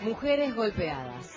Mujeres golpeadas.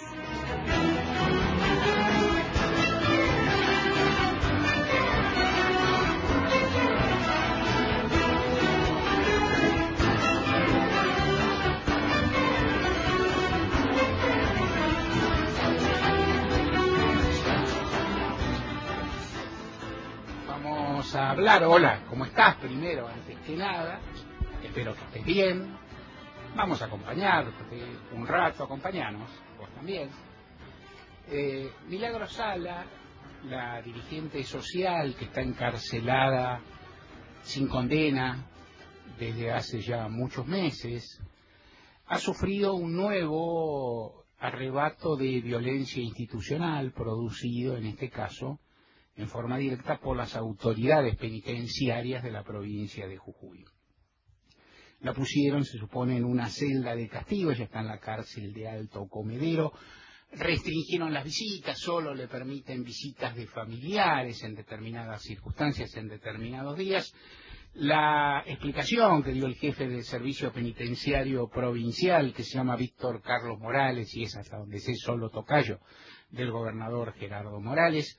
Vamos a hablar. Hola, ¿cómo estás? Primero, antes que nada, espero que estés bien. Vamos a acompañarte un rato, acompañarnos, vos también. Milagro Sala, la dirigente social que está encarcelada sin condena desde hace ya muchos meses, ha sufrido un nuevo arrebato de violencia institucional producido, en este caso, en forma directa por las autoridades penitenciarias de la provincia de Jujuy. La pusieron, se supone, en una celda de castigo, ella está en la cárcel de Alto Comedero, restringieron las visitas, solo le permiten visitas de familiares en determinadas circunstancias, en determinados días. La explicación que dio el jefe del servicio penitenciario provincial, que se llama Víctor Carlos Morales, y es hasta donde sé solo tocayo del gobernador Gerardo Morales,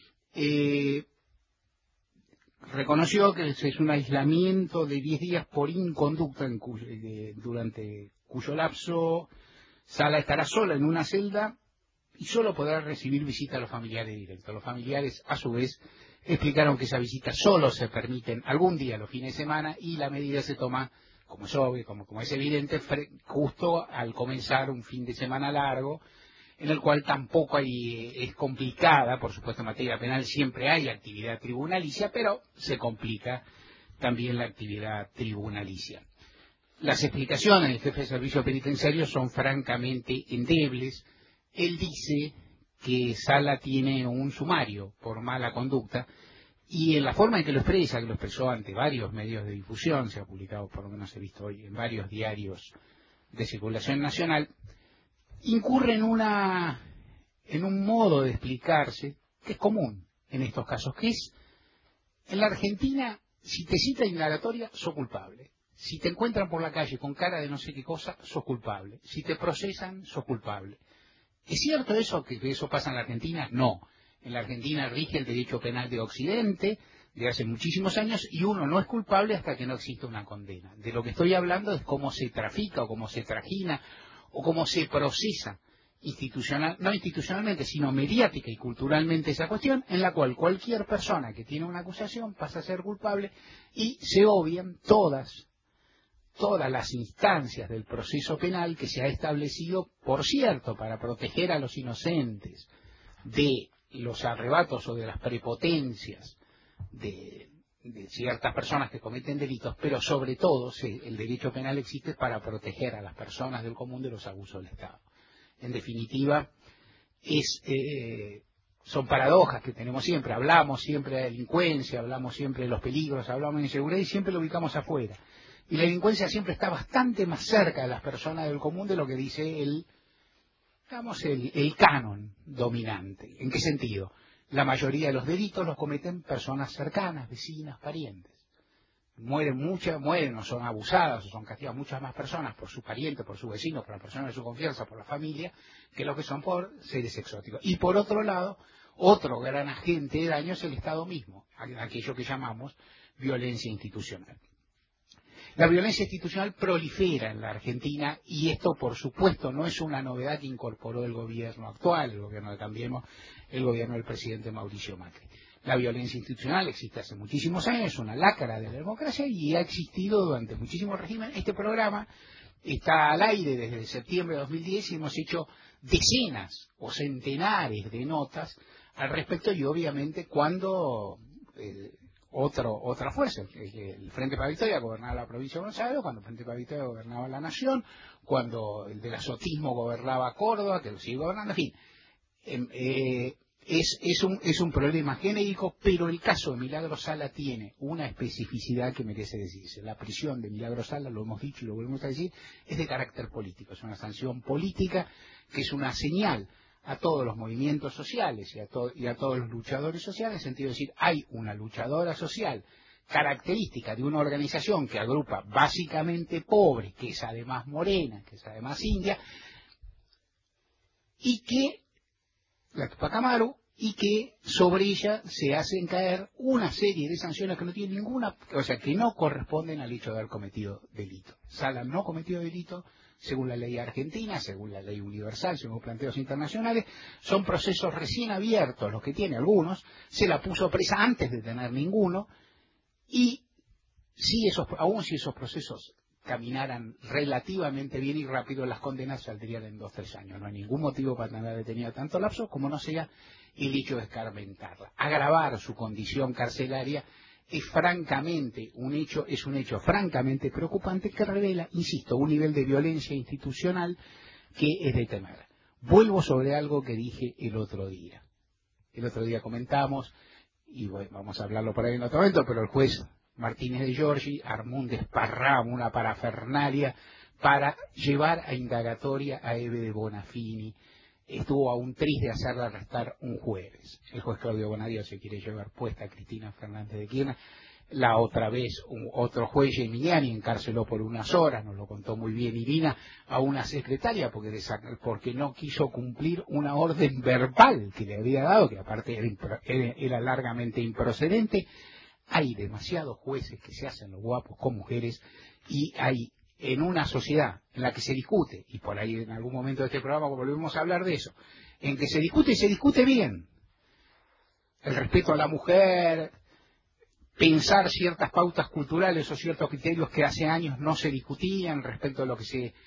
reconoció que es un aislamiento de 10 días por inconducta durante cuyo lapso Sala estará sola en una celda y solo podrá recibir visita a los familiares directos. Los familiares, a su vez, explicaron que esa visita solo se permiten algún día los fines de semana y la medida se toma, como es obvio, como es evidente, justo al comenzar un fin de semana largo, en el cual tampoco es complicada, por supuesto en materia penal siempre hay actividad tribunalicia, pero se complica también la actividad tribunalicia. Las explicaciones del jefe de servicio penitenciario son francamente endebles. Él dice que Sala tiene un sumario por mala conducta y en la forma en que lo expresó ante varios medios de difusión, se ha publicado, por lo menos he visto hoy, en varios diarios de circulación nacional, incurre en un modo de explicarse que es común en estos casos, que es, en la Argentina, si te cita indagatoria, sos culpable. Si te encuentran por la calle con cara de no sé qué cosa, sos culpable. Si te procesan, sos culpable. ¿Es cierto eso, que eso pasa en la Argentina? No. En la Argentina rige el derecho penal de Occidente de hace muchísimos años y uno no es culpable hasta que no existe una condena. De lo que estoy hablando es cómo se trafica o cómo se trajina o cómo se procesa no institucionalmente, sino mediática y culturalmente esa cuestión, en la cual cualquier persona que tiene una acusación pasa a ser culpable y se obvian todas las instancias del proceso penal que se ha establecido, por cierto, para proteger a los inocentes de los arrebatos o de las prepotencias de ciertas personas que cometen delitos, pero sobre todo el derecho penal existe para proteger a las personas del común de los abusos del Estado. En definitiva, son paradojas que tenemos siempre. Hablamos siempre de delincuencia, hablamos siempre de los peligros, hablamos de inseguridad y siempre lo ubicamos afuera. Y la delincuencia siempre está bastante más cerca de las personas del común de lo que dice el canon dominante. ¿En qué sentido? La mayoría de los delitos los cometen personas cercanas, vecinas, parientes. Mueren, o son abusadas, o son castigadas muchas más personas por su pariente, por su vecino, por la persona de su confianza, por la familia, que lo que son por seres exóticos. Y por otro lado, otro gran agente de daño es el Estado mismo, aquello que llamamos violencia institucional. La violencia institucional prolifera en la Argentina y esto, por supuesto, no es una novedad que incorporó el gobierno actual, el gobierno de Cambiemos, el gobierno del presidente Mauricio Macri. La violencia institucional existe hace muchísimos años, es una lacra de la democracia y ha existido durante muchísimos regímenes. Este programa está al aire desde septiembre de 2010 y hemos hecho decenas o centenares de notas al respecto y obviamente cuando otra fuerza, el Frente para la Victoria gobernaba la provincia de Buenos Aires, cuando el Frente para la Victoria gobernaba la Nación, cuando el del azotismo gobernaba Córdoba, que lo sigue gobernando, en fin. Es un problema genérico, pero el caso de Milagro Sala tiene una especificidad que merece decirse. La prisión de Milagro Sala, lo hemos dicho y lo volvemos a decir, es de carácter político, es una sanción política que es una señal a todos los movimientos sociales y a todos los luchadores sociales, en el sentido de decir, hay una luchadora social característica de una organización que agrupa básicamente pobres, que es además morena, que es además india, y que la Tupac Amaru, y que sobre ella se hacen caer una serie de sanciones que no tienen ninguna, o sea, que no corresponden al hecho de haber cometido delito. Sala no cometió delito según la ley argentina, según la ley universal, según planteos internacionales. Son procesos recién abiertos los que tiene algunos, se la puso presa antes de tener ninguno, y aún si esos procesos caminaran relativamente bien y rápido, las condenas saldrían en 2 o 3 años. No hay ningún motivo para tener detenida tanto lapso como no sea el hecho de escarmentarla. Agravar su condición carcelaria es un hecho francamente preocupante que revela, insisto, un nivel de violencia institucional que es de temer. Vuelvo sobre algo que dije el otro día. El otro día comentamos, y bueno, vamos a hablarlo por ahí en otro momento, pero el juez Martínez de Giorgi armó un desparramo, una parafernalia para llevar a indagatoria a Eve de Bonafini. Estuvo a un tris de hacerla arrestar un jueves. El juez Claudio Bonadío se quiere llevar puesta a Cristina Fernández de Kirchner. La otra vez, otro juez, Emiliani, encarceló por unas horas, nos lo contó muy bien Irina, a una secretaria porque no quiso cumplir una orden verbal que le había dado, que aparte era largamente improcedente. Hay demasiados jueces que se hacen los guapos con mujeres, y hay en una sociedad en la que se discute, y por ahí en algún momento de este programa volvemos a hablar de eso, en que se discute y se discute bien, el respeto a la mujer, pensar ciertas pautas culturales o ciertos criterios que hace años no se discutían respecto a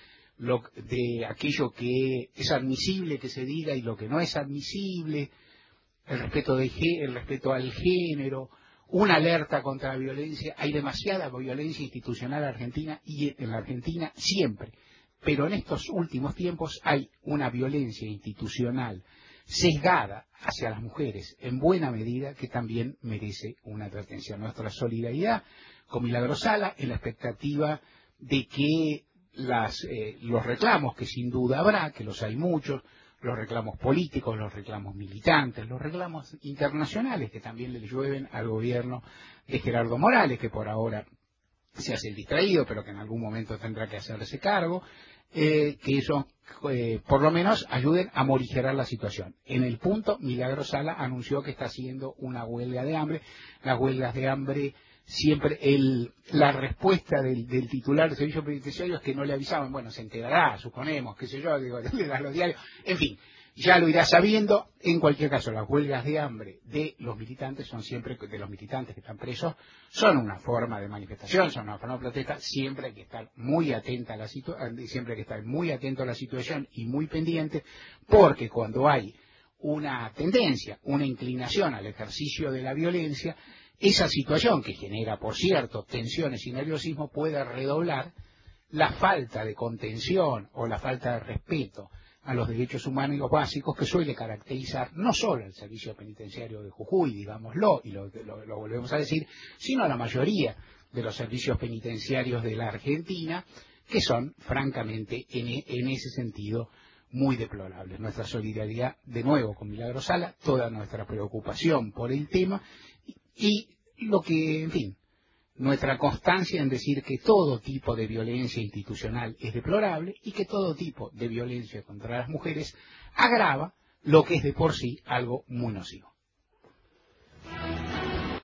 de aquello que es admisible que se diga y lo que no es admisible, el respeto al género, una alerta contra la violencia. Hay demasiada violencia institucional en la Argentina siempre, pero en estos últimos tiempos hay una violencia institucional sesgada hacia las mujeres en buena medida que también merece una advertencia. Nuestra solidaridad con Milagros Sala en la expectativa de que los reclamos, que sin duda habrá, que los hay muchos, los reclamos políticos, los reclamos militantes, los reclamos internacionales que también le llueven al gobierno de Gerardo Morales, que por ahora se hace el distraído, pero que en algún momento tendrá que hacerse cargo, que eso por lo menos ayuden a morigerar la situación. En el punto, Milagros Sala anunció que está haciendo una huelga de hambre. Las huelgas de hambre siempre, la respuesta del titular del servicio penitenciario es que no le avisaban. Bueno, se enterará, suponemos, qué sé yo, digo, le das los diarios, en fin, ya lo irá sabiendo. En cualquier caso, las huelgas de hambre de los militantes de los militantes que están presos, son una forma de manifestación, son una forma de protesta. Siempre hay que estar muy atento a la situación y muy pendiente, porque cuando hay una tendencia, una inclinación al ejercicio de la violencia, esa situación que genera, por cierto, tensiones y nerviosismo, puede redoblar la falta de contención o la falta de respeto a los derechos humanos básicos que suele caracterizar no solo el servicio penitenciario de Jujuy, digámoslo, y lo volvemos a decir, sino a la mayoría de los servicios penitenciarios de la Argentina, que son, francamente, en ese sentido, muy deplorables. Nuestra solidaridad, de nuevo, con Milagros Sala, toda nuestra preocupación por el tema, y en fin, nuestra constancia en decir que todo tipo de violencia institucional es deplorable y que todo tipo de violencia contra las mujeres agrava lo que es de por sí algo muy nocivo.